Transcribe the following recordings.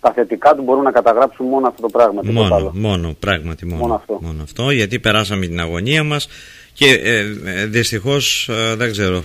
τα θετικά του μπορούμε να καταγράψουμε μόνο αυτό το πράγμα. Μόνο αυτό, γιατί περάσαμε την αγωνία μας και δυστυχώς δεν ξέρω,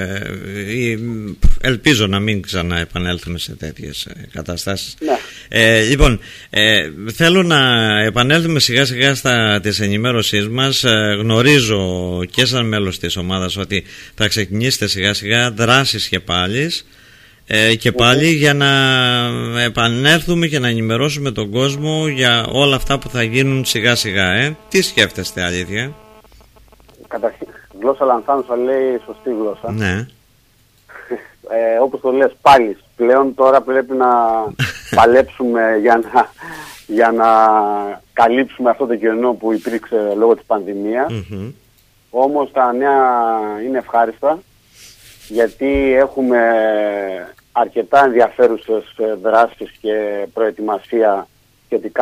ελπίζω να μην ξαναεπανέλθουμε σε τέτοιες καταστάσεις. Ναι. Λοιπόν, θέλω να επανέλθουμε σιγά σιγά της ενημέρωσής μας. Γνωρίζω και σαν μέλος της ομάδας ότι θα ξεκινήσετε σιγά σιγά δράσεις και πάλι για να επανέλθουμε και να ενημερώσουμε τον κόσμο για όλα αυτά που θα γίνουν σιγά σιγά. Τι σκέφτεστε, αλήθεια? Καταρχήν, γλώσσα λανθάνουσα λέει σωστή γλώσσα. Ναι. Όπως το λες πάλι, πλέον τώρα πρέπει να παλέψουμε για να καλύψουμε αυτό το κενό που υπήρξε λόγω της πανδημίας. Όμως τα νέα είναι ευχάριστα, γιατί έχουμε αρκετά ενδιαφέρουσες δράσεις και προετοιμασία σχετικά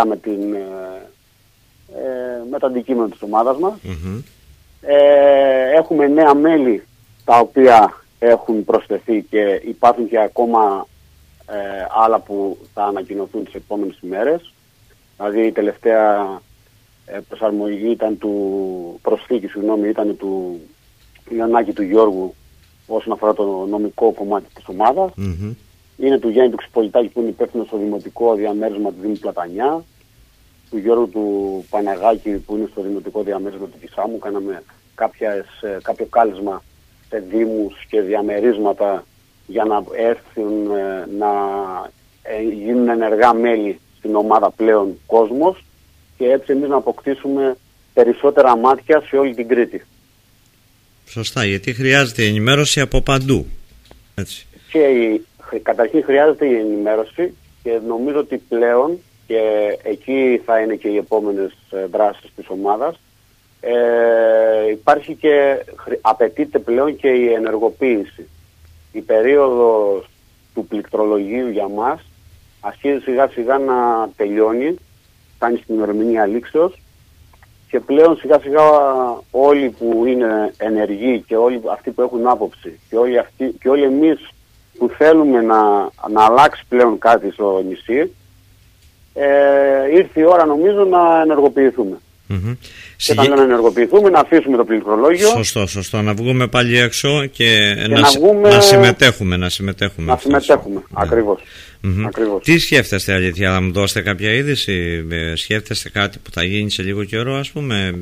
με το αντικείμενο της ομάδας μας. Έχουμε νέα μέλη τα οποία έχουν προσθεθεί και υπάρχουν και ακόμα άλλα που θα ανακοινωθούν τις επόμενες ημέρες. Δηλαδή η τελευταία προσαρμογή ήταν ήταν του Ιωνάκη του Γιώργου όσον αφορά το νομικό κομμάτι της ομάδας. Είναι του Γιάννη του Ξυπολιτάκη που είναι υπεύθυνος στο δημοτικό διαμέρισμα του Δήμου Πλατανιά, του Γιώργου του Παναγάκη που είναι στο δημοτικό διαμέρισμα του Κισάμου. Κάναμε κάποιο κάλεσμα σε δήμους και διαμερίσματα για να έρθουν να γίνουν ενεργά μέλη στην ομάδα πλέον κόσμος και έτσι εμείς να αποκτήσουμε περισσότερα μάτια σε όλη την Κρήτη. Σωστά, γιατί χρειάζεται η ενημέρωση από παντού. Έτσι. Και καταρχήν χρειάζεται η ενημέρωση και νομίζω ότι πλέον, και εκεί θα είναι και οι επόμενες δράσεις της ομάδας, υπάρχει και απαιτείται πλέον και η ενεργοποίηση. Η περίοδος του πληκτρολογίου για μας αρχίζει σιγά σιγά να τελειώνει, φτάνει στην ημερομηνία λήξεως και πλέον σιγά σιγά όλοι που είναι ενεργοί και όλοι αυτοί που έχουν άποψη και όλοι εμείς που θέλουμε να αλλάξει πλέον κάτι στο νησί, ήρθε η ώρα νομίζω να ενεργοποιηθούμε. Και όταν να ενεργοποιηθούμε, να αφήσουμε το πληκτρολόγιο. Σωστό. Να βγούμε πάλι έξω και να συμμετέχουμε. Ακριβώς. Τι σκέφτεστε, αλήθεια, θα μου δώσετε κάποια είδηση? Σκέφτεστε κάτι που θα γίνει σε λίγο καιρό, ας πούμε?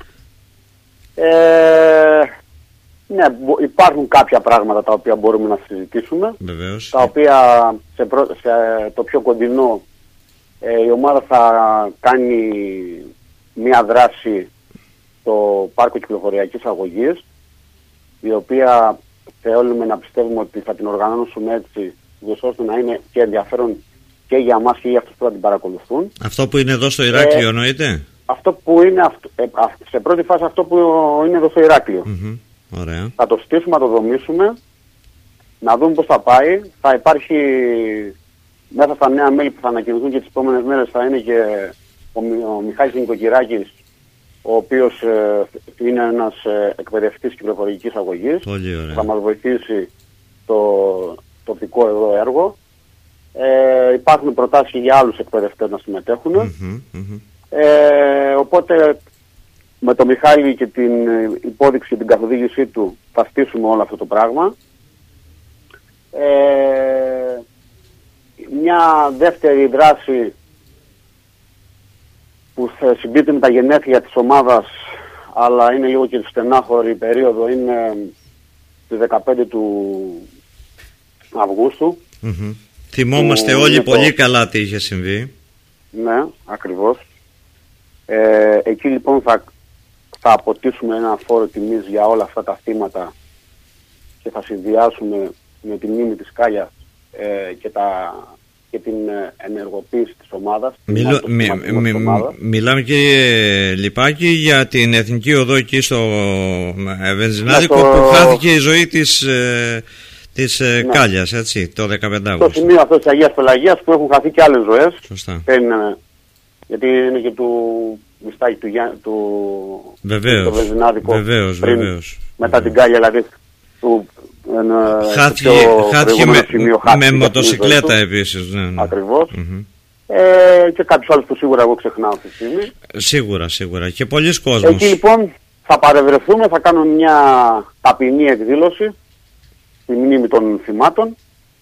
Ναι, υπάρχουν κάποια πράγματα τα οποία μπορούμε να συζητήσουμε. Βεβαίως. Τα οποία σε το πιο κοντινό η ομάδα θα κάνει μία δράση στο πάρκο κυκλοφοριακής αγωγής, η οποία θέλουμε να πιστεύουμε ότι θα την οργανώσουμε έτσι, ώστε να είναι και ενδιαφέρον και για μας και για αυτούς που θα την παρακολουθούν. Αυτό που είναι εδώ στο Ηράκλειο εννοείται? Αυτό που είναι, σε πρώτη φάση αυτό που είναι εδώ στο Ηράκλειο. Ωραία. Θα το στήσουμε, θα το δομήσουμε, να δούμε πώς θα πάει. Θα υπάρχει μέσα στα νέα μέλη που θα ανακοινωθούν και τις επόμενες μέρες, θα είναι και ο Μιχάλης Νοικοκυράκης, ο οποίος είναι ένας εκπαιδευτής κυκλοφορικής αγωγής. Θα μας βοηθήσει το τοπικό εδώ έργο. Υπάρχουν προτάσεις και για άλλους εκπαιδευτές να συμμετέχουν. Οπότε με τον Μιχάλη και την υπόδειξη και την καθοδήγησή του θα στήσουμε όλο αυτό το πράγμα. Μια δεύτερη δράση που θα συμπίπτει με τα γενέθλια της ομάδας, αλλά είναι λίγο και στενάχωρη περίοδο, είναι στις 15 του Αυγούστου. Θυμόμαστε όλοι πολύ καλά τι είχε συμβεί. Ναι, ακριβώς. Εκεί λοιπόν θα αποτίσουμε ένα φόρο τιμής για όλα αυτά τα θύματα και θα συνδυάσουμε με τη μνήμη της Κάλιας και την ενεργοποίηση της ομάδας. Μιλάμε κύριε Λιπάκη για την Εθνική Οδό εκεί στο Βενζινάδικο που χάθηκε η ζωή της Κάλιας, έτσι, το 15 Αυγούστου. Στο σημείο αυτό της Αγίας Πελαγίας που έχουν χαθεί και άλλες ζωές. Σωστά. Γιατί είναι και του μιστάκι του Βενζινάδικο. Βεβαίως. Μετά την Κάλια δηλαδή χάθηκε με μοτοσυκλέτα επίσης. Ακριβώς. και κάποιους άλλους που σίγουρα εγώ ξεχνάω αυτή τη στιγμή. Σίγουρα και πολλοί κόσμος. Εκεί λοιπόν θα παρευρεθούμε, θα κάνουμε μια ταπεινή εκδήλωση στη μνήμη των θυμάτων.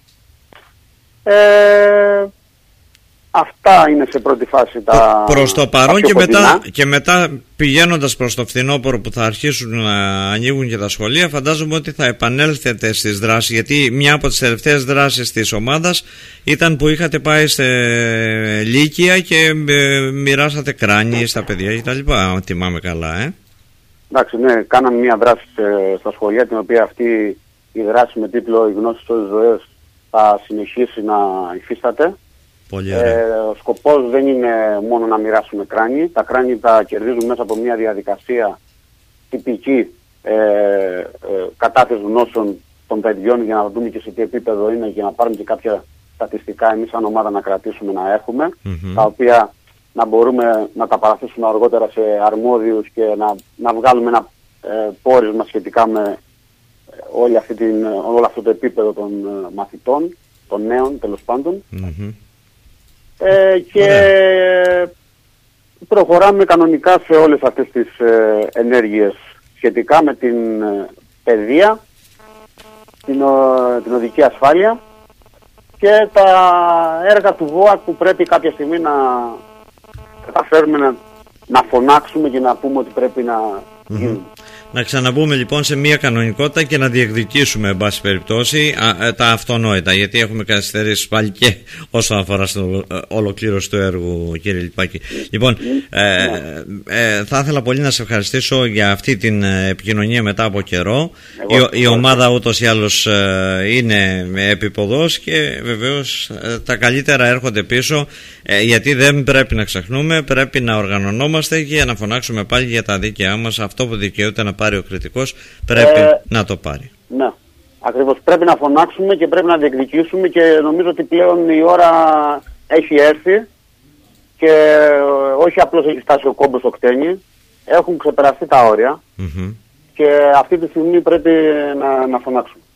Αυτά είναι σε πρώτη φάση τα προς το παρόν και μετά πηγαίνοντας προς το φθινόπωρο που θα αρχίσουν να ανοίγουν και τα σχολεία, φαντάζομαι ότι θα επανέλθετε στις δράσεις, γιατί μια από τις τελευταίες δράσεις της ομάδας ήταν που είχατε πάει σε Λύκεια και μοιράσατε κράνη στα παιδιά κτλ. Θυμάμαι καλά, Εντάξει, ναι, κάναμε μια δράση στα σχολεία, την οποία αυτή η δράση με τίτλο «Οι γνώσεις στις ζωές» θα συνεχίσει να υφίσταται. Ο σκοπός δεν είναι μόνο να μοιράσουμε κράνη. Τα κράνη τα κερδίζουν μέσα από μια διαδικασία τυπική κατάθεση γνώσεων των παιδιών, για να δούμε και σε τι επίπεδο είναι, για να πάρουμε και κάποια στατιστικά εμείς σαν ομάδα να κρατήσουμε, να έχουμε, τα οποία να μπορούμε να τα παραθέσουμε αργότερα σε αρμόδιους και να βγάλουμε ένα πόρισμα σχετικά με όλο αυτό το επίπεδο των μαθητών, των νέων τέλος πάντων. Και προχωράμε κανονικά σε όλες αυτές τις ενέργειες σχετικά με την παιδεία, την οδική ασφάλεια και τα έργα του ΒΟΑΚ που πρέπει κάποια στιγμή να καταφέρουμε να φωνάξουμε και να πούμε ότι πρέπει να γίνουν. Να ξαναμπούμε λοιπόν σε μια κανονικότητα και να διεκδικήσουμε εν πάση περιπτώσει τα αυτονόητα, γιατί έχουμε καθυστερήσει πάλι και όσον αφορά στην ολοκλήρωση του έργου, κύριε Λιπάκη. Λοιπόν, θα ήθελα πολύ να σε ευχαριστήσω για αυτή την επικοινωνία μετά από καιρό. Η ομάδα ούτως ή άλλως είναι επίποδος και βεβαίως τα καλύτερα έρχονται πίσω, γιατί δεν πρέπει να ξεχνούμε, πρέπει να οργανωνόμαστε και να φωνάξουμε πάλι για τα δίκαιά μας. Αυτό που δικαιούται να πάρει ο κριτικός πρέπει να το πάρει. Ναι, ακριβώς. Πρέπει να φωνάξουμε και πρέπει να διεκδικήσουμε, και νομίζω ότι πλέον η ώρα έχει έρθει και όχι απλώς έχει φτάσει ο κόμπος στο κτένι, έχουν ξεπεραστεί τα όρια και αυτή τη στιγμή πρέπει να φωνάξουμε.